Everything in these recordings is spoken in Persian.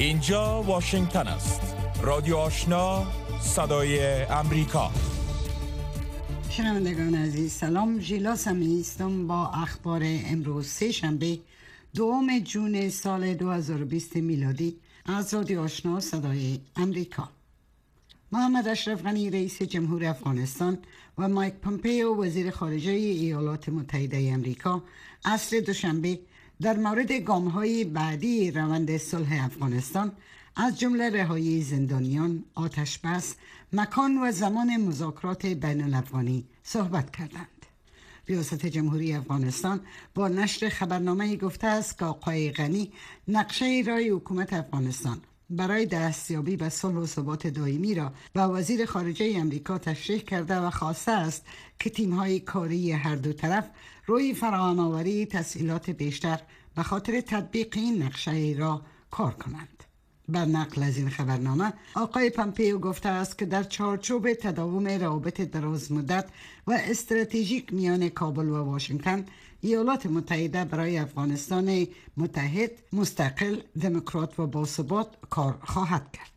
اینجا واشنگتن است. رادیو آشنا، صدای امریکا. شنوندگان عزیز سلام، ژیلا سمی هستم با اخبار امروز سه شنبه 2 جون سال 2020 میلادی از رادیو آشنا صدای امریکا. محمد اشرف غنی رئیس جمهور افغانستان و مایک پومپئو وزیر خارجه ایالات متحده امریکا عصر دوشنبه در مورد گام‌های بعدی روند صلح افغانستان از جمله رهایی زندانیان، آتش بس، مکان و زمان مذاکرات بین الافغانی صحبت کردند. ریاست جمهوری افغانستان با نشر خبرنامه گفته است که آقای غنی نقشه رای حکومت افغانستان برای دستیابی به صلح و ثبات دائمی را به وزیر خارجه امریکا تشریح کرده و خواسته است که تیم‌های کاری هر دو طرف روی فراهم آوری تسهیلات بیشتر به خاطر تطبیق این نقشه را کار کنند. بر نقل از این خبرنامه آقای پومپئو گفته است که در چارچوب تداوم روابط دراز مدت و استراتژیک میان کابل و واشنگتن، ایالات متحده برای افغانستان متحد، مستقل، دموکرات و باثبات کار خواهد کرد.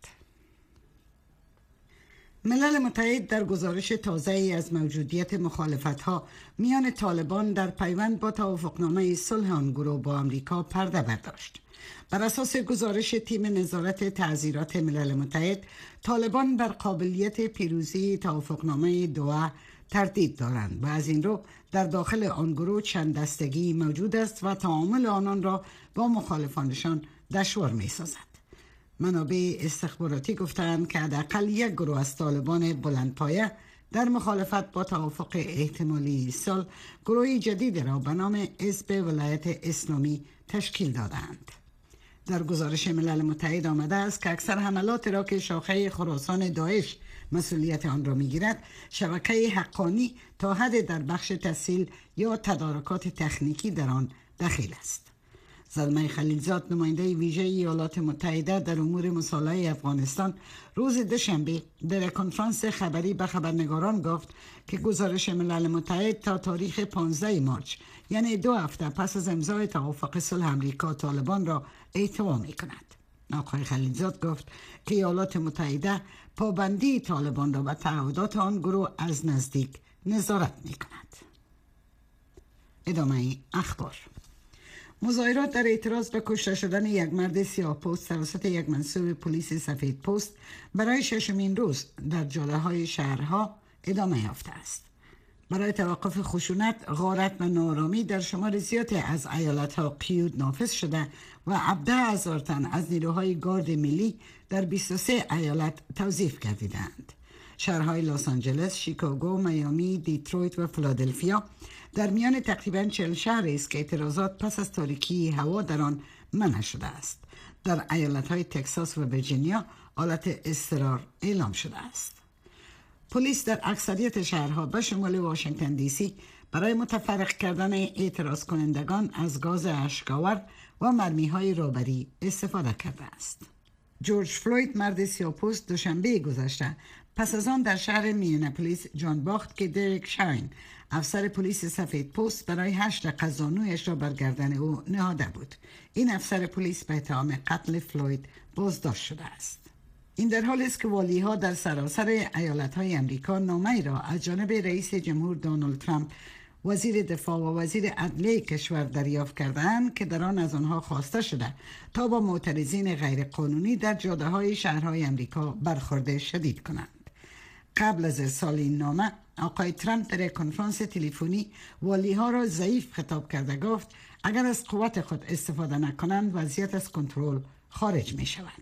ملل متحد در گزارش تازه‌ای از موجودیت مخالفت‌ها میان طالبان در پیوند با توافقنامه صلح آن گروه با آمریکا پرده برداشت. بر اساس گزارش تیم نظارت تعزیرات ملل متحد، طالبان بر قابلیت پیروزی توافقنامه دوحه تردید دارند و از این رو در داخل آن گروه چند دستگی موجود است و تعامل آنان را با مخالفانشان دشوار می‌سازد. منابع استخباراتی گفتند که حداقل یک گروه از طالبان بلندپایه در مخالفت با توافق احتمالی صلح گروهی جدید را به نام حزب ولایت اسلامی تشکیل دادند. در گزارش ملل متحد آمده است که اکثر حملات را که شاخه خراسان داعش مسئولیت آن را میگیرد، شبکه حقانی تا حد در بخش تسهیل یا تدارکات تکنیکی در آن دخیل است. زلمه خلیلزاد، نماینده ویژه ایالات متحده در امور مصالحه افغانستان، روز دوشنبه در کنفرانس خبری به خبرنگاران گفت که گزارش ملل متحد تا تاریخ 15 مارس، یعنی 2 هفته پس از امضای توافق صلح امریکا طالبان را احتوا می کند. آقای خلیلزاد گفت که ایالات متحده پابندی طالبان را به تعهدات آن گروه از نزدیک نظارت می کند. ادامه اخبار. مظاهرات در اعتراض به کشته شدن یک مرد سیاه‌پوست توسط یک منصوب پلیس سفید پوست برای ششمین روز در جاده‌های شهرها ادامه یافته است. برای توقف خشونت، غارت و ناآرامی در شمار زیادی از ایالت‌ها قیود نافذ شده و 17,000 تن از نیروهای گارد ملی در 23 ایالت توظیف گردیدند. شهرهای لس آنجلس، شیکاگو، میامی، دیترویت و فیلادلفیا در میان تقریباً 40 شهر است که اعتراضات پس از تاریکی هوا در آن منع شده است. در ایالت‌های تگزاس و ویرجینیا حالت اضطرار اعلام شده است. پلیس در اکثریت شهرها به شمول واشنگتن دی سی برای متفرق کردن اعتراض کنندگان از گاز اشک‌آور و مرمی‌های رابری استفاده کرده است. جورج فلوید، مرد سیاه‌پوست، دوشنبه گذشته پس از آن در شهر مینیاپولیس جان باخت که دریک شاین، افسر پلیس سفید پوست، برای 8 قزانویش را بر گردن او نهاده بود. این افسر پلیس به اتهام قتل فلوید بازداشت شده است. این در حالی است که والی‌ها در سراسر ایالت‌های امریکا نامه‌ای را از جانب رئیس جمهور دونالد ترامپ، وزیر دفاع و وزیر عدلیه کشور دریافت کردند که در آن از آنها خواسته شده تا با معترضین غیرقانونی در جاده‌های شهرهای امریکا برخورد شدید کنند. قبل از ارسال این نامه، آقای ترامپ در کنفرانس تلفنی والی‌ها را ضعیف خطاب کرده گفت اگر از قوت خود استفاده نکنند وضعیت از کنترل خارج می شود.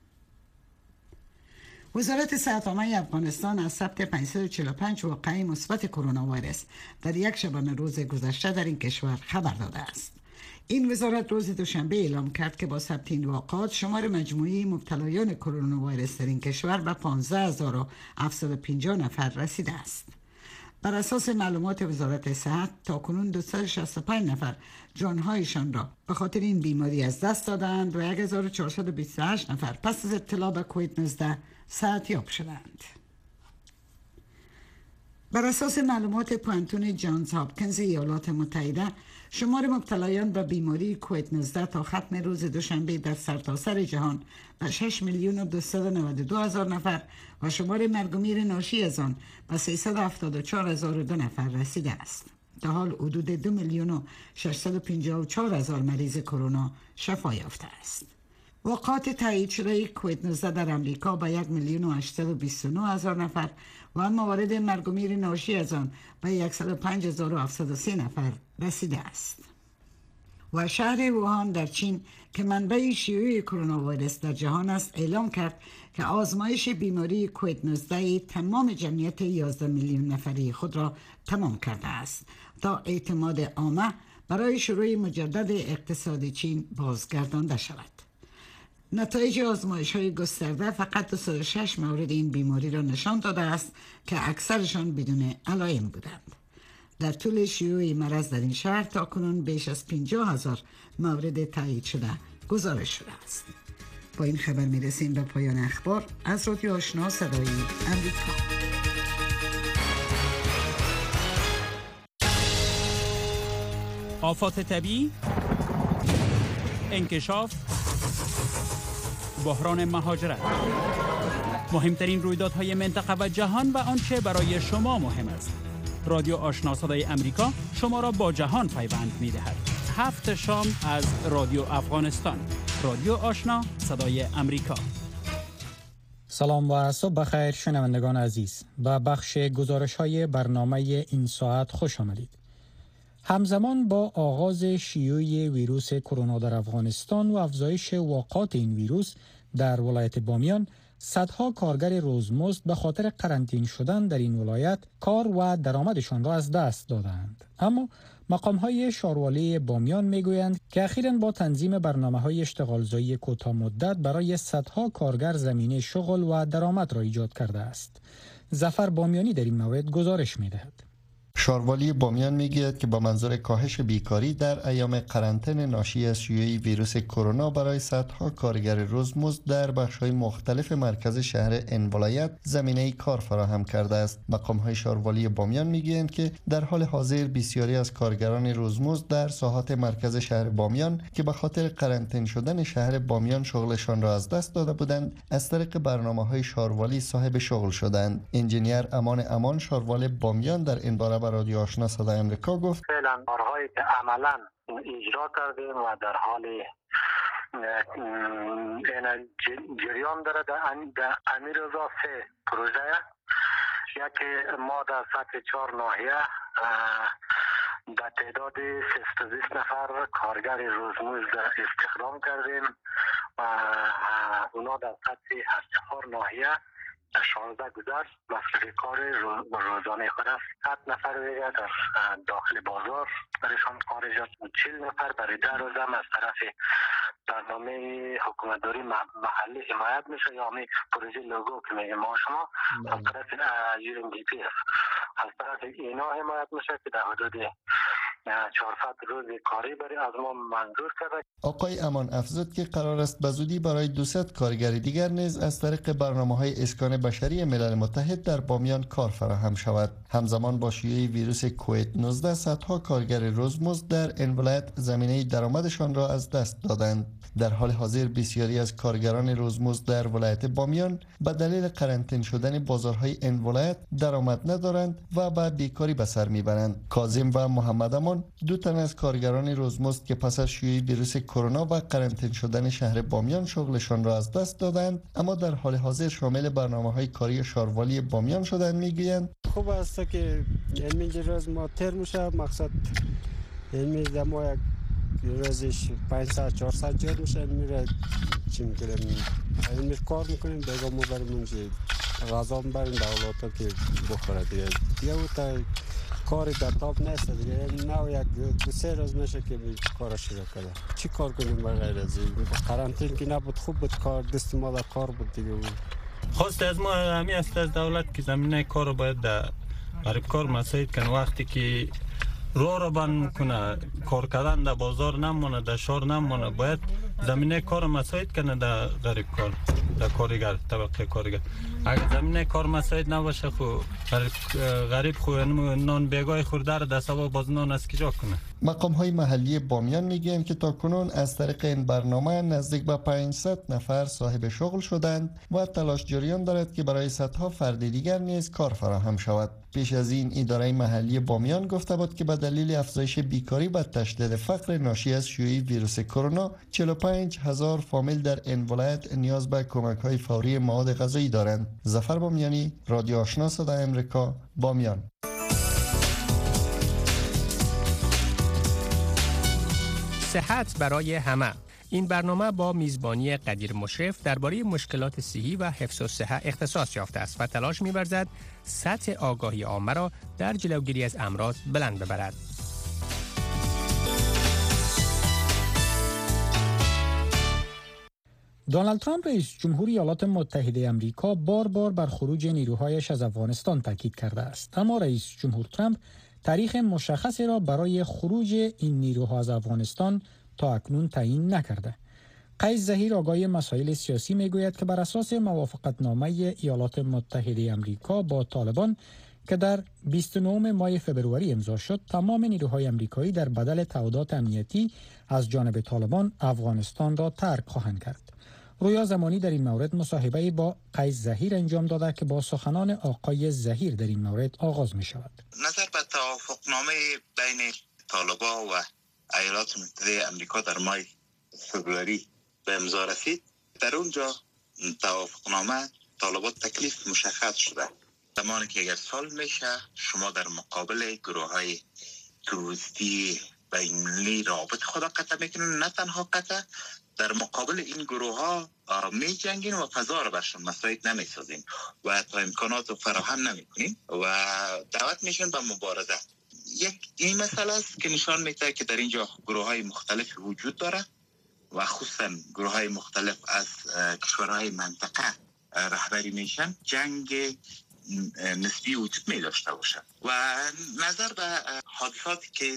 وزارت صحت عامه افغانستان از ثبت 545 واقعه مثبت کرونا ویروس در یک شبانه روز گذشته در این کشور خبر داده است. این وزارت روز دوشنبه اعلام کرد که با ثبت این واقعات شمار مجموعی مبتلایان کرونا ویروس در این کشور به 15750 نفر رسیده است. بر اساس معلومات وزارت صحت تاکنون 265 نفر جانهایشان را به خاطر این بیماری از دست دادند و 1428 نفر پس از ابتلا به کووید 19 صحتیاب شدند. بر اساس معلومات پوانتون جانز هاپکینز ایالات متحده، شمار مبتلایان به بیماری کووید 19 تا ختم روز دوشنبه در سرتاسر جهان به 6,292,000 نفر و شمار مرگ و میر ناشی از آن به 374,002 نفر رسیده است. در حال حدود 2,654,000 مریض کرونا شفا یافته است. وقایع تایید شده کووید 19 در امریکا به 1,829,000 نفر و موارد مرگ و میر ناشی از آن به 105,703 نفر رسیده است. و شهر ووهان در چین که منبع شیوع کرونا ویروس در جهان است اعلام کرد که آزمایش بیماری کووید 19 تمام جمعیت 11 میلیون نفری خود را تمام کرده است تا اعتماد عامه برای شروع مجدد اقتصاد چین بازگردانده شود. نتایج آزمایش‌های گسترده فقط 206 مورد این بیماری را نشان داده است که اکثرشان بدون علائم بودند. در طول شیوع مرض در این شهر تاکنون بیش از 50,000 مورد تایید شده گزارش شده است. با این خبر میرسیم به پایان اخبار از رادیو آشنا صدای امریکا. آفات طبیعی، انکشاف، بحران مهاجرت، مهمترین رویدادهای منطقه و جهان و آنچه برای شما مهم است. رادیو آشنا صدای امریکا شما را با جهان پیوند می‌دهد. 7 شام از رادیو افغانستان. رادیو آشنا صدای امریکا. سلام و صبح بخیر شنوندگان عزیز. به بخش گزارش‌های برنامه این ساعت خوش آمدید. همزمان با آغاز شیوع ویروس کرونا در افغانستان و افزایش واقعات این ویروس در ولایت بامیان، صدها کارگر روزمزد به خاطر قرنطینه شدن در این ولایت کار و درآمدشان را از دست دادند. اما مقام‌های شاروالی بامیان میگویند که اخیراً با تنظیم برنامه‌های اشتغالزایی کوتاه مدت برای صدها کارگر زمینه شغل و درآمد را ایجاد کرده است. ظفر بامیانی در این مورد گزارش می‌دهد. شاروالی بامیان میگوید که با منظور کاهش بیکاری در ایام قرنطینه ناشی از شیوع ویروس کرونا برای صدها کارگر روزمزد در بخش‌های مختلف مرکز شهر این ولایت زمینه کار فراهم کرده است. مقام‌های شاروالی بامیان میگویند که در حال حاضر بسیاری از کارگران روزمزد در ساحات مرکز شهر بامیان که به خاطر قرنطینه شدن شهر بامیان شغلشان را از دست داده بودند، از طریق برنامه‌های شاروالی صاحب شغل شدند. انجینیر امان شاروال بامیان در این باره رادیو آشنا صدای امریکا گفت فعلا کارهایی که عملا اجرا کردیم و در حال جریان داره در امیر رضا 3 پروژه، یکی ما در سطح 4 ناحیه به تعداد 320 نفر کارگر روزمزد استخدام کردیم و اونا در سطح 4 ناحیه 16 گذشت مصرف کار روزانه خود است. 7 نفر دیگر در داخل بازار برایشان کار ایجاد، 40 نفر برای 10 روز هم از طرف برنامه حکومتداری محلی حمایت میشه یا همین پروژه لوگو که میگه ما شما از طرف UNDP از طرف اینا حمایت میشه که در حدود 400 روز کاری برای از ما منظور کرده. آقای امان افزود که قرار است به زودی برای 200 کارگر دیگر نیز از طریق برنامه‌های اسکان بشری ملل متحد در بامیان کار فراهم شود. همزمان با شیوع ویروس کووید 19 صدها کارگر روزمزد در این ولایت زمینه درآمدشان را از دست دادند. در حال حاضر بسیاری از کارگران روزمزد در ولایت بامیان به دلیل قرنطینه شدن بازارهای این ولایت درآمد ندارند و به بیکاری به سر میبرند. کاظم و محمد امان 2 تن از کارگران روزمزد که پس از شیوع ویروس کرونا و قرنطینه شدن شهر بامیان شغلشان را از دست دادند اما در حال حاضر شامل برنامه‌های کاری شاروالی بامیان شدند میگویند خوب است که این روز ما تر میشه، مقصد این ما یک روزش 500 400 جور میشه میره چی میکنیم این کار میکنیم دیگه ما بریم غذا بریم دولتا که بخوره دیگه تا کاری در تاپ نیست دیگه نه یک 2-3 روز میشه که کار شروع کنه. چی کار کنیم بغیر از این قرنطینه که نبود خوب بود کار دست ما در کار بود دیگه. خواست از ما همی است از دولت که زمینه کار رو باید برای کار مساعد کنه. وقتی که رو بند میکنه کار کردن در بازار نمونه در شهر نمونه، باید زمینه کار مساعد کنه در غریب کار در کارگر طبقه کارگر. اگر زمینه کار مساعد نباشه خو غریب خو نان بیگاه خورده در سبا باز نان از کجا کنه. مقام های محلی بامیان میگویند که تاکنون از طریق این برنامه نزدیک به 500 نفر صاحب شغل شدند و تلاش جریان دارد که برای صدها فرد دیگر نیز کار فراهم شود. پیش از این اداره محلی بامیان گفته بود که به دلیل افزایش بیکاری و تشدید فقر ناشی از شیوع ویروس کرونا 45,000 فامیل در این ولایت نیاز به کمک های فوری مواد غذایی دارند. ظفر بامیانی، رادیو آشنا صدای امریکا، بامیان. صحت برای همه. این برنامه با میزبانی قدیر مشرف درباره مشکلات صحی و حفظ الصحه اختصاص یافته است و تلاش می‌ورزد سطح آگاهی عامه را در جلوگیری از امراض بلند ببرد. دونالد ترامپ رئیس جمهوری ایالات متحده آمریکا بار بار بر خروج نیروهایش از افغانستان تاکید کرده است، اما رئیس جمهور ترامپ تاریخ مشخصی را برای خروج این نیروها از افغانستان تا اکنون تعیین نکرده. قیس ظهیر آگاه مسائل سیاسی میگوید که بر اساس موافقتنامه ایالات متحده آمریکا با طالبان که در 29 ماه فبروری امضا شد، تمام نیروهای آمریکایی در بدل تعهدات امنیتی از جانب طالبان افغانستان را ترک خواهند کرد. رویا زمانی در این مورد مصاحبه با قیس ظهیر انجام داده که با سخنان آقای ظهیر در این مورد آغاز می شود. نظر به توافقنامه بین طالبان و ایالات متحده آمریکا در ماه فبروری به امضا رسید. در اونجا توافقنامه طالبان تکلیف مشخص شده. زمانی که اگر سال میشه شما در مقابل گروه های تروریستی بین‌المللی رابط خود قطع میکنین، نه تنها قطع، در مقابل این گروه ها می جنگین و فضا را برشون مساعد نمی سازین و تا امکانات رو فراهم نمی کنین و دعوت میشن به مبارزه. یک این مسئله است که نشان میده که در اینجا گروه های مختلف وجود داره و خصوصا گروه های مختلف از کشورهای منطقه رهبری میشن. جنگ نسبی وجود می داشته باشه و نظر به حادثاتی که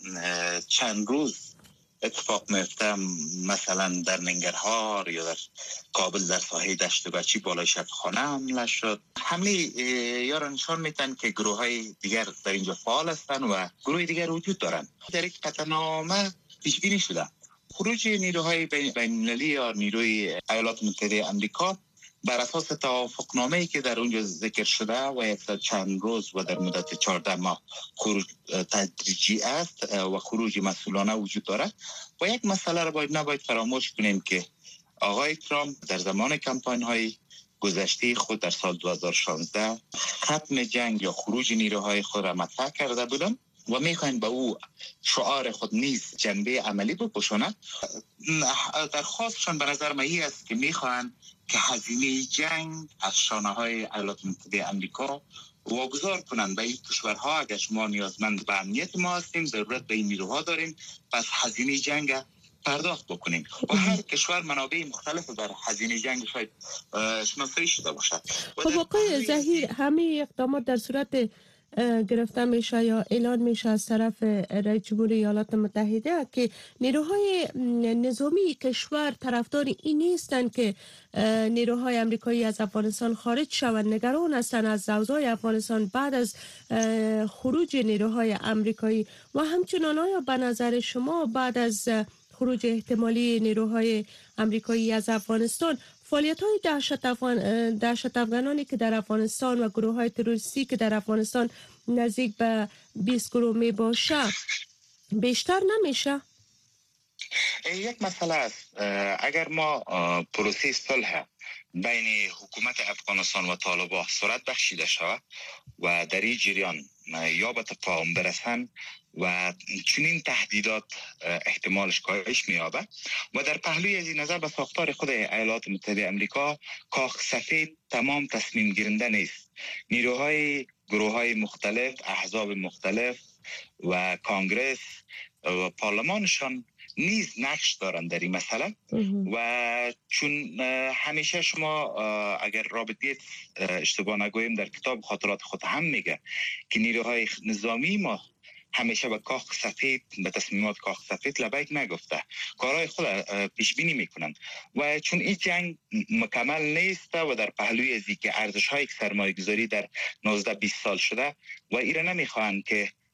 چند روز اتفاق میفته، مثلا در ننگرهار یا در کابل در ساحه دشت بچی بالای شبخانه حمله شد، حمله یارا نشان میتن که گروه های دیگر در اینجا فعال هستن و گروه دیگر وجود دارن. در یک قطعنامه پیش بینی شده خروج نیروهای بین‌المللی یا نیروی ایالات متحده آمریکا بر اساس توافقنامه‌ای که در اونجا ذکر شده و چند روز و در مدت 14 ماه خروج تدریجی است و خروج مسئولانه وجود دارد. و یک مسئله را نباید فراموش کنیم که آقای ترامپ در زمان کمپاین‌های گذشته خود در سال 2016 ختم جنگ یا خروج نیروهای خود را مطرح کرده بودند و میخواین به او شعار خود نیز جنبه عملی بپوشانند. درخواستشان به نظر من است که میخواین که هزینه جنگ از شانه‌های ایالات متحده آمریکا واگذار کنند به این کشورها. اگر شما نیازمند به امنیت ما هستیم، ضرورت به این نیروها داریم، پس هزینه جنگ پرداخت بکنیم و هر کشور منابع مختلف در هزینه جنگ شاید شناسایی شده باشد. خب آقای ظهیر، همه اقدامات در صورت گرفته میشه یا اعلان میشه از طرف رئیس جمهوری ایالات متحده که نیروهای نظامی کشور طرفدار این نیستند که نیروهای آمریکایی از افغانستان خارج شوند، نگران هستند از اوضاع افغانستان بعد از خروج نیروهای آمریکایی و همچنان آیا به نظر شما بعد از خروج احتمالی نیروهای آمریکایی از افغانستان فعالیت‌های دهشت افغانانی که در افغانستان و گروه‌های تروریستی که در افغانستان نزدیک به 20 گروه می باشه بیشتر نمیشه؟ یک مسئله است. اگر ما پروسه صلح بین حکومت افغانستان و طالبان صورت بخشیده شود و در این جریان یا به تفاهم برسند و چنین تهدیدات احتمالش کاهش می‌یابد و در پهلوی از این نظر به ساختار خود ایالات متحده آمریکا کاخ سفید تمام تصمیم گیرنده نیست. نیروهای گروه‌های مختلف، احزاب مختلف و کانگرس و پارلمانشان نیز نقش دارند در این مسئله و چون همیشه شما اگر رابرت گیتس اشتباه نگویم در کتاب خاطرات خود هم میگه که نیروهای نظامی ما همیشه به کاخ سفید، به تصمیمات کاخ سفید لبیک نگفته، کارهای خود پیش بینی میکنند و چون این جنگ مکمل نیست و در پهلوی ازی که ارزش های سرمایه گذاری در 19-20 سال شده و ایره نمیخواهند که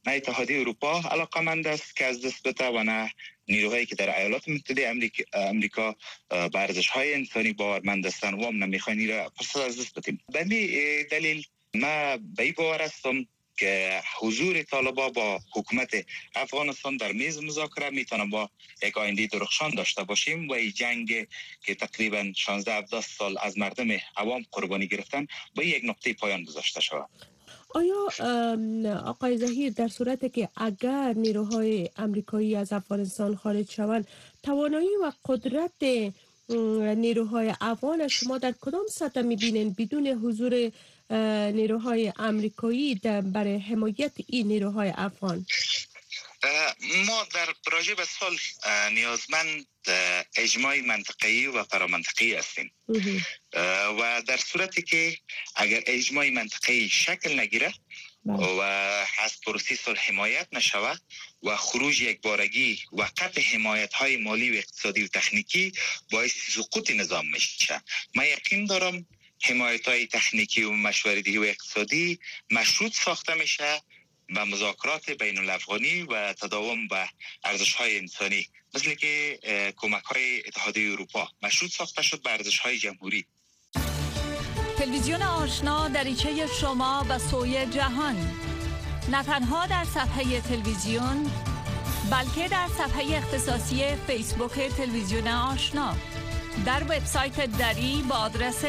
نه اتحادیه اروپا علاقمند است که از دست بده و نه نیروهایی که در ایالات متحده امریکا به ارزش‌های انسانی باورمند هستند و هم نمیخواین این را فرصت از دست بدیم. به این دلیل ما به این باور هستم که حضور طالبان با حکومت افغانستان در میز مذاکره میتونه با یک آینده درخشان داشته باشیم و این جنگ که تقریبا 16-17 سال از مردم عوام قربانی گرفتن با یک نقطه پایان گذاشته شود. آیا آقای ظهیر در صورتی که اگر نیروهای امریکایی از افغانستان خارج شوند توانایی و قدرت نیروهای افغان شما در کدام سطح میبینین بدون حضور نیروهای امریکایی برای حمایت این نیروهای افغان؟ ما در راجع به سال نیازمند اجماع منطقه‌ای و فرامنطقه‌ای هستیم و در صورتی که اگر اجماع منطقه‌ای شکل نگیره و از پروسه صلح حمایت نشود و خروج یک بارگی و قطع حمایت‌های مالی و اقتصادی و تکنیکی باعث سقوط نظام میشه. من یقین دارم حمایت‌های تکنیکی و مشورتی و اقتصادی مشروط ساخته میشه به مذاکرات بین الافغانی و تداوم به ارزش‌های انسانی، مثل که کمک‌های اتحادیه اروپا مشروط ساخته شد به ارزش‌های جمهوری. تلویزیون آشنا دریچه شما به سوی جهان، نه تنها در صفحه تلویزیون بلکه در صفحه اختصاصی فیسبوک تلویزیون آشنا، در وبسایت دری با آدرس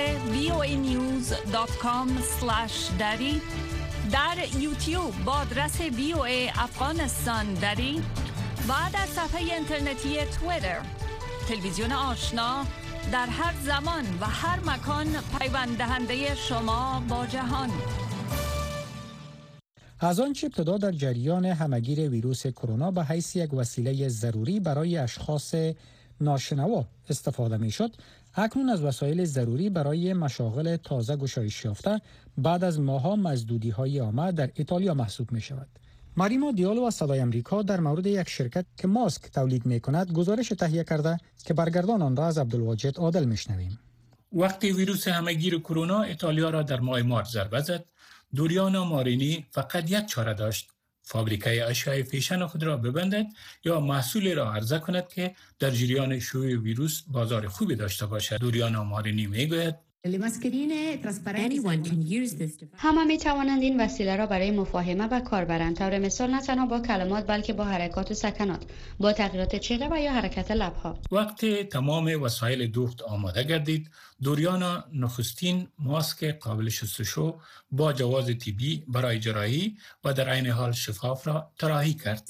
voanews.com/dari، در یوتیوب با آدرس VOA افغانستان دری و در صفحه اینترنتی توییتر. تلویزیون آشنا در هر زمان و هر مکان پیوند دهنده شما با جهان. از آنچه ابتدا در جریان همگیر ویروس کرونا به حیث یک وسیله ضروری برای اشخاص ناشنوا استفاده می شد، اکنون از وسایل ضروری برای مشاغل تازه گشایش یافته بعد از ماه‌ها مزدودی‌های عامه در ایتالیا محسوب می شود. ماریما دیالو از صدای امریکا در مورد یک شرکت که ماسک تولید می کند گزارش تهیه کرده که برگردان آن را از عبدالواجد عادل میشنویم. وقتی ویروس همگیر کرونا ایتالیا را در ماه مارس ضربه زد، دوریانا مارینی فقط یک چاره داشت: فابریکه اشیاء فیشن خود را ببندد یا محصولی را عرضه کند که در جریان شیوع ویروس بازار خوبی داشته باشد. دوریانا مارینی میگوید همه می توانند این وسیله را برای مفاهمه به کار برند، طور مثال نه تنها با کلمات بلکه با حرکات و سکنات، با تغییرات چهره و یا حرکت لبها. وقتی تمام وسایل دوخت آماده گردید، دوریانا نخستین ماسک قابل شستشو با جواز طبی برای جراحی و در عین حال شفاف را طراحی کرد.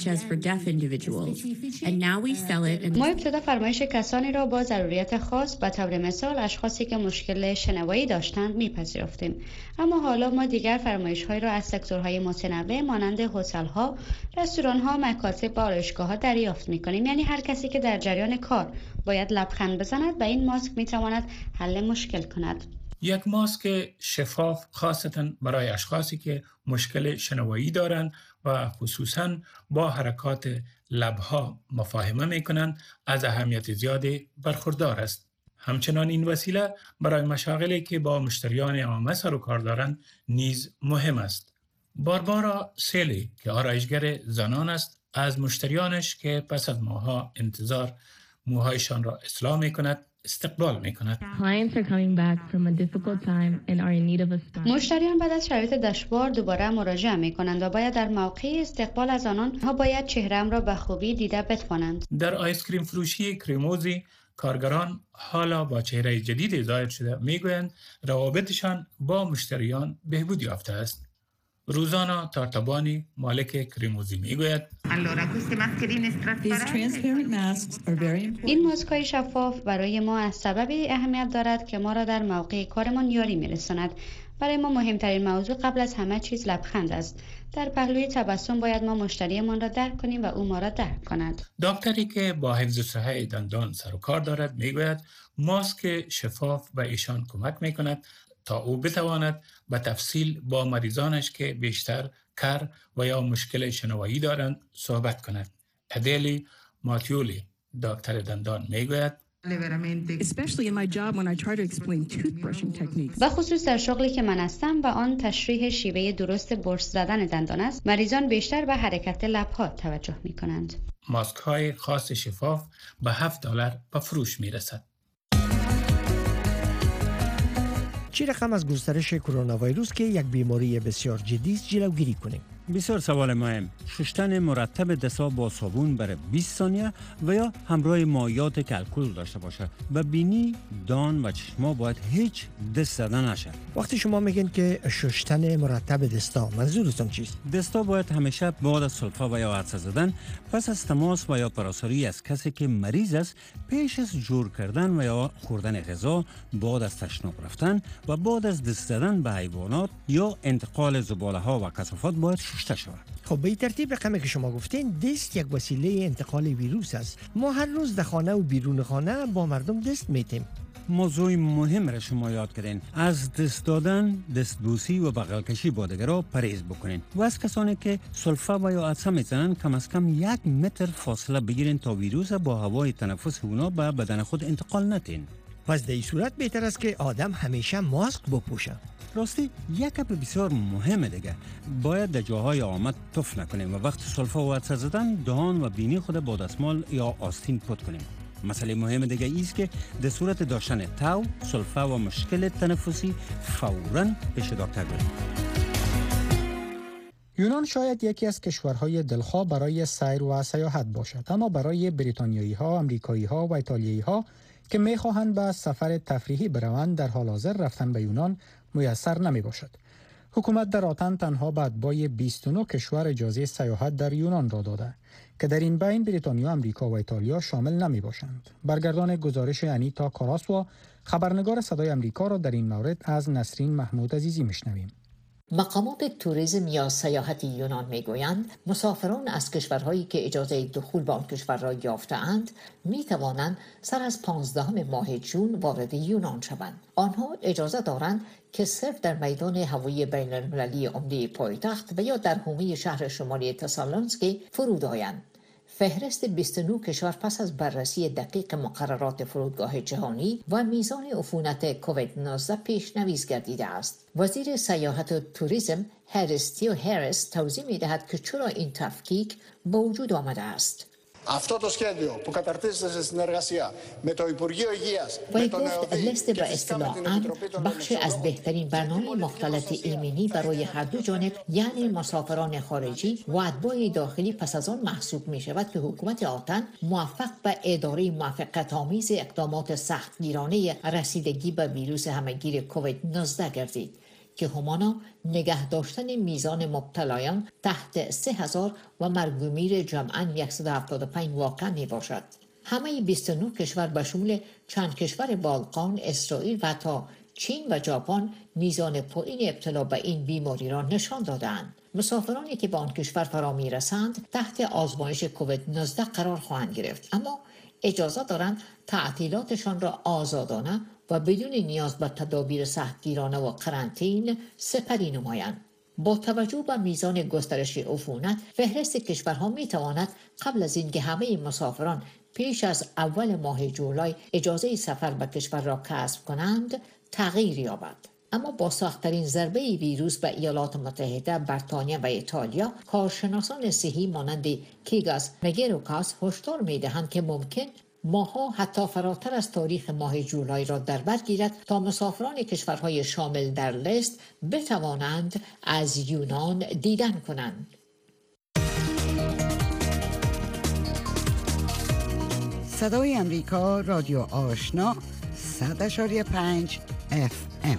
ما ابتدا فرمایش کسانی را با ضروریت خاص، به طور مثال اشخاصی که مشکل شنوایی داشتند میپذیرفتیم، اما حالا ما دیگر فرمایش‌هایی را از سکتورهای متنوع مانند هتل‌ها، رستوران‌ها، مکاتب و آرایشگاه‌ها دریافت می‌کنیم. یعنی هر کسی که در جریان کار باید لبخند بزند و این ماسک می‌تواند حل مشکل کند. یک ماسک شفاف خاصتاً برای اشخاصی که مشکل شنوایی دارند و خصوصاً با حرکات لبها مفاهمه می‌کنند از اهمیت زیادی برخوردار است. همچنان این وسیله برای مشاغلی که با مشتریان عامه سر و کار دارند نیز مهم است. باربارا سیلی که آرایشگر زنان است، از مشتریانش که پس از ماه‌ها انتظار موهایشان را اصلاح می‌کند استقبال می‌کند. مشتریان بعد از شرایط دشوار دوباره مراجعه می‌کنند و باید در موقع استقبال از آنها باید چهره‌ام را به خوبی دیده بتوانند. در آیس کریم فروشی کریموزی کارگران حالا با چهره جدید زاید شده میگویند روابطشان با مشتریان بهبود یافته است. روزانا تارتابانی مالک کریموزی میگوید این ماسک‌های شفاف برای ما از سببی اهمیت دارد که ما را در موقع کارمان یاری میرساند. برای ما مهمترین موضوع قبل از همه چیز لبخند است. در پهلوی تبسم باید ما مشتریمان را درک کنیم و او ما را درک کند. دکتری که با حفظ صحت دندان سر و کار دارد میگوید ماسک شفاف به ایشان کمک میکند تا او بتواند به تفصیل با مریضانش که بیشتر کر و یا مشکل شنوایی دارند صحبت کند. ادلی ماتیولی دکتر دندان میگوید و خصوص در شغلی که من هستم و آن تشریح شیوه درست برش زدن دندان است، مریضان بیشتر به حرکت لب‌ها توجه می‌کنند. ماسک های خاص شفاف به $7 به فروش میرسد. چه رقم از گسترش کرونا ویروس که یک بیماری بسیار جدی است جلوگیری کنیم؟ بسیار سوال مهم. شستن مرتب دست‌ها با صابون برای 20 ثانیه و یا همراه مایعات که الکل داشته باشه. و بینی، دان و چشما باید هیچ دست زدن نشه. وقتی شما میگین که شستن مرتب دستا، منظورتون چیست؟ دستا باید همیشه بعد از سلفا و یا عطسه زدن پس از تماس و یا پراساری از کسی که مریض است پیش از جور کردن و یا خوردن غذا، بعد از تشناب رفتن و بعد از دست زدن به حیوانات یا انتقال زباله ها و کثافات باید شسته شود. خب به این ترتیب رقمی که شما گفتین دست یک وسیله انتقال ویروس است. ما هر روز در خانه و بیرون خانه با مردم دست میتیم. موضوع مهم را شما یاد کردین. از دست دادن، دستبوسی و بغل کشی با دیگران پرهیز بکنین و از کسانی که سلفا و یا عطسه میزنن کم از کم 1 متر فاصله بگیرین تا ویروس با هوای تنفس اونا به بدن خود انتقال ندین. پس در این صورت بهتر است که آدم همیشه ماسک بپوشه. راستی یک گپ بسیار مهمه دیگه، باید در جاهای آمد تف نکنیم و وقت سلفا و عطسه زدن دهان و بینی خود با دستمال یا آستین پت کنیم. مسئله مهم دیگه ایست که در صورت داشتن تاو، سلفا و مشکل تنفسی فوراً پیش دکتر بریم. یونان شاید یکی از کشورهای دلخواه برای سیر و سیاحت باشد، اما برای بریتانیایی ها، امریکایی ها و ایتالیایی ها که میخواهند به سفر تفریحی بروند در حال حاضر رفتن به یونان میسر نمی باشد. حکومت در آتن تنها به اتباع 29 کشور اجازه سیاحت در یونان را داده که در این بین بریتانیا، امریکا و ایتالیا شامل نمی باشند. برگردان گزارش انیتا کاراسوا، خبرنگار صدای امریکا را در این مورد از نسرین محمود عزیزی میشنویم. مقامات توریسم یا سیاحت یونان میگویند مسافران از کشورهایی که اجازه دخول به آن کشور را یافته‌اند میتوانند سر از 15 ماه جون وارد یونان شوند. آنها اجازه دارند که صرف در میدان هوایی بین المللی عمده پایتخت و یا در حومه شهر شمالی تسالونیکی فرود آیند. فهرست 29 کشور پس از بررسی دقیق مقررات فرودگاه جهانی و میزان عفونت کووید 19 پیش‌نویس گردیده است. وزیر سیاحت و توریسم هریستیو هریس توضیح می‌دهد که چرا این تفکیک به وجود آمده است. Αυτό το σχέδιο που καταρτίζεται σε συνεργασία με το Υπουργείο Υγείας, و گفت لیست به اصطلاحاً بخش از بهترین برنامه مختلط ایمنی برای هر دو جانب یعنی مسافران خارجی و اتباع داخلی پس از آن محسوب می شود که حکومت آتن موفق به اداره موفقیت آمیز اقدامات سختگیرانه رسیدگی به ویروس همهگیر کووید 19 گردید که همانا نگه داشتن میزان مبتلایان تحت 3000 و مرگ و میر جمعاً 175 واقع می باشد. همه 29 کشور به شمول چند کشور بالقان، اسرائیل و تا چین و ژاپن میزان پایین ابتلا به این بیماری را نشان دادند. مسافرانی که به آن کشور فرا می رسند تحت آزمایش کووید 19 قرار خواهند گرفت، اما اجازه دارند تعطیلاتشان را آزادانه و بدون نیاز به تدابیر سختگیرانه و قرنطین سپری نمایند. با توجه به میزان گسترش عفونت، فهرست کشورها می تواند قبل از اینکه همه مسافران پیش از اول ماه جولای اجازه سفر به کشور را کسب کنند تغییر یابد. اما با سخت‌ترین ضربه ویروس به ایالات متحده، بریتانیا و ایتالیا، کارشناسان صحی مانند کیگاس مگروکاس هشدار می‌دهند که ممکن ماها حتی فراتر از تاریخ ماه جولای را در بر گیرد تا مسافران کشورهای شامل در لیست بتوانند از یونان دیدن کنند. صدای امریکا، رادیو آشنا، 100.5 FM.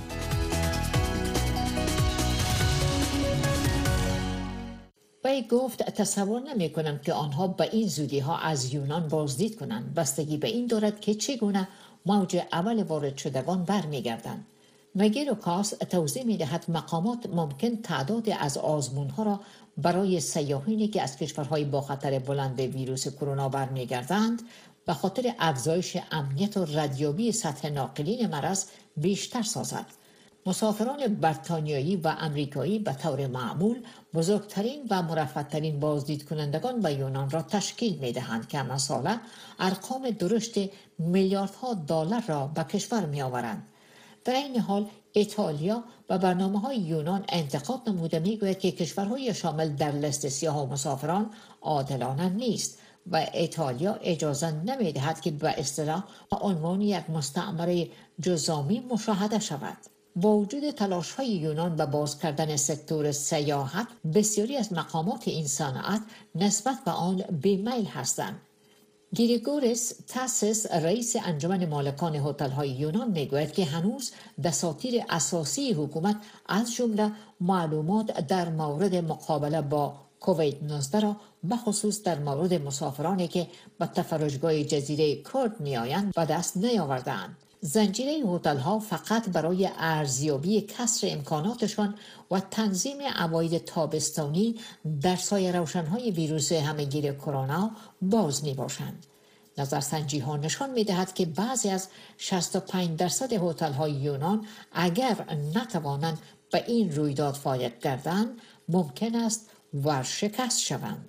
وی گفت تصور نمی کنم که آنها به این زودی ها از یونان بازدید کنند. بستگی به این دارد که چگونه موج اول وارد شدگان برمیگردند. مگروکاس توضیح می دهد مقامات ممکن تعداد از آزمون ها را برای سیاحینی که از کشورهای با خطر بلند ویروس کرونا برمیگردند به خاطر افزایش امنیت و ردیابی سطح ناقلین مرض بیشتر سازد. مسافران بریتانیایی و آمریکایی به طور معمول بزرگترین و مرفه‌ترین بازدید کنندگان به یونان را تشکیل می‌دهند که مثلا ارقام درشت میلیاردها دلار را به کشور می‌آورند. در این حال ایتالیا و برنامه‌های یونان انتقاد نموده می‌گوید که کشورهای شامل در لیست سیاه مسافران عادلانه نیست و ایتالیا اجازه نمی‌دهد که به اصطلاح به عنوان یک مستعمره جزامی مشاهده شود. با وجود تلاش‌های یونان به باز کردن سکتور سیاحت، بسیاری از مقامات این صنعت نسبت به آن بی‌میل هستند. گریگوریس تاسیس رئیس انجمن مالکان هتل‌های یونان میگوید که هنوز دساتیر اساسی حکومت از جمله معلومات در مورد مقابله با کووید 19 را به خصوص در مورد مسافرانی که به تفرجگاه جزیره کرد میآیند به دست نیاوردند. زنجیره هتل‌ها فقط برای ارزیابی کسر امکاناتشان و تنظیم عواید تابستانی در سایه روشن‌های ویروس همه‌گیر کرونا باز می‌باشند. نظرسنجی‌ها نشان می‌دهد که بعضی از 65% هتل‌های یونان اگر نتوانند به این رویداد فایق گردند ممکن است ورشکست شوند.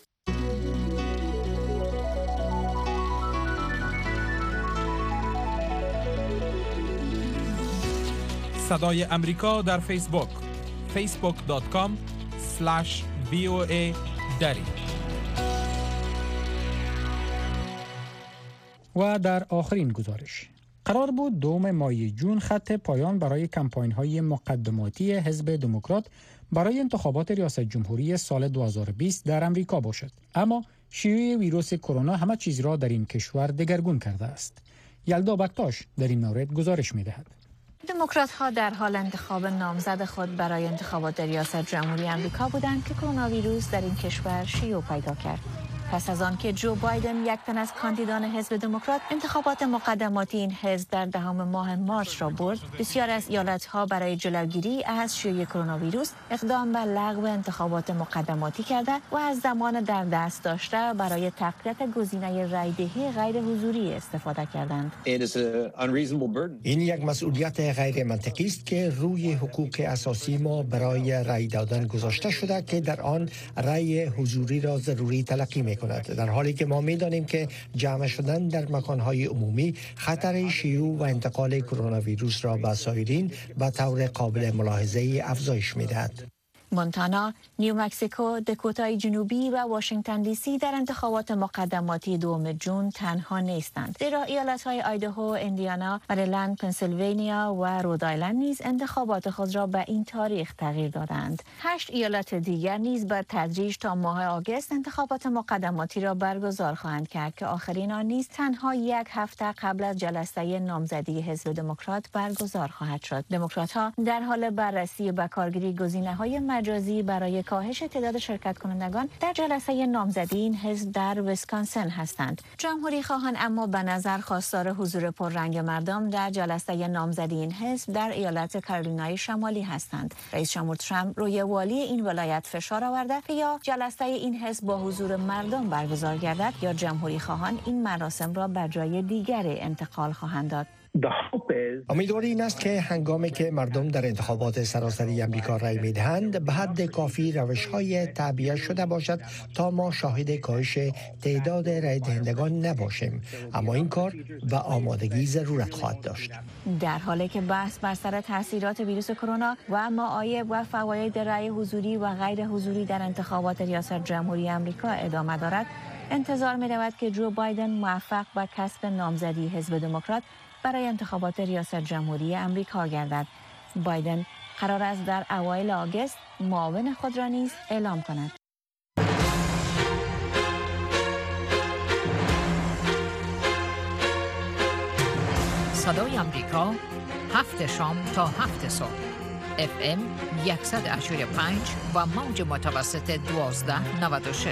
صدای امریکا در فیسبوک facebook.com/VOA دری. و در آخرین گزارش قرار بود 2 ماه جون خط پایان برای کمپاین‌های مقدماتی حزب دموکرات برای انتخابات ریاست جمهوری سال 2020 در امریکا باشد، اما شیوع ویروس کرونا همه چیز را در این کشور دگرگون کرده است. یلدا بکتاش در این مورد گزارش می‌دهد. دموکرات‌ها در حال انتخاب نامزد خود برای انتخابات ریاست جمهوری آمریکا بودند که کرونا ویروس در این کشور شیوع پیدا کرد. پس از آن که جو بایدن یک تن از کاندیدان حزب دموکرات انتخابات مقدماتی این حزب در 10 ماه مارس را برد، بسیار از ایالت‌ها برای جلوگیری از شیوع کرونا ویروس اقدام به لغو انتخابات مقدماتی کردند و از زمان در دست داشته برای تقویت گزینه رایدهی غیر حضوری استفاده کردند. این یک مسئولیت غیر منطقی است که روی حقوق اساسی ما برای رای دادن گذاشته شده که در آن رای حضوری را ضروری تلقی می‌کند، در حالی که ما می‌دانیم که جمع شدن در مکان‌های عمومی خطر شیوع و انتقال کرونا ویروس را به سایرین به طور قابل ملاحظه افزایش می‌دهد. مونتانا، نیو مکزیکو، دکوتای جنوبی و واشنگتن دی سی در انتخابات مقدماتی 2 جون تنها نیستند. زیرا ایالت‌های آیداهو، اندیانا، مریلند، پنسیلوانیا و رودایلند نیز انتخابات خود را به این تاریخ تغییر دادند. 8 ایالت دیگر نیز به تدریج تا ماه آگوست انتخابات مقدماتی را برگزار خواهند کرد که آخرین آن نیز تنها 1 هفته قبل از جلسه نامزدی حزب دموکرات برگزار خواهد شد. دموکرات‌ها در حال بررسی به کارگیری گزینه‌های مجازی برای کاهش تعداد شرکت کنندگان در جلسه نامزدی این حزب در ویسکانسن هستند. جمهوری خواهان اما به نظر خواستار حضور پررنگ مردم در جلسه نامزدی این حزب در ایالت کارولینای شمالی هستند. رئیس جمهور ترامپ روی والی این ولایت فشار آورده که یا جلسه این حزب با حضور مردم برگزار گردد یا جمهوری خواهان این مراسم را به جای دیگری انتقال خواهند داد. امیدوار این است که هنگامی که مردم در انتخابات سراسری امریکا رای می‌دهند به حد کافی روش‌های تعبیه شده باشد تا ما شاهد کاهش تعداد رای دهندگان نباشیم، اما این کار به آمادگی ضرورت خواهد داشت. در حالی که بحث بر سر تاثیرات ویروس کرونا و معایب و فواید رای حضوری و غیر حضوری در انتخابات ریاست جمهوری آمریکا ادامه دارد، انتظار می‌رود که جو بایدن موفق به کسب نامزدی حزب دموکرات برای انتخابات ریاست جمهوری آمریکا گردد. بایدن قرار است در اوایل آگوست معاون خود را نیز اعلام کند. صدای آمریکا 7 شام تا 7 صبح FM 185 و موج متوسط 1296.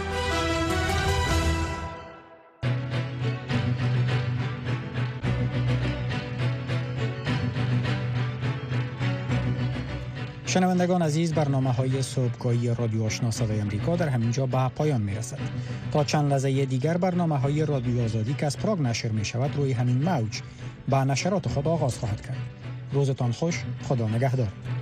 شنوندگان عزیز، برنامه‌های صبحگاهی رادیو آشنا صدای امریکا در همینجا به پایان می‌رسد. تا چند لحظه دیگر برنامه‌های رادیو آزادی که از پراگ نشر می‌شود روی همین موج با نشرات خود آغاز خواهد کرد. روزتان خوش. خدا نگهدار.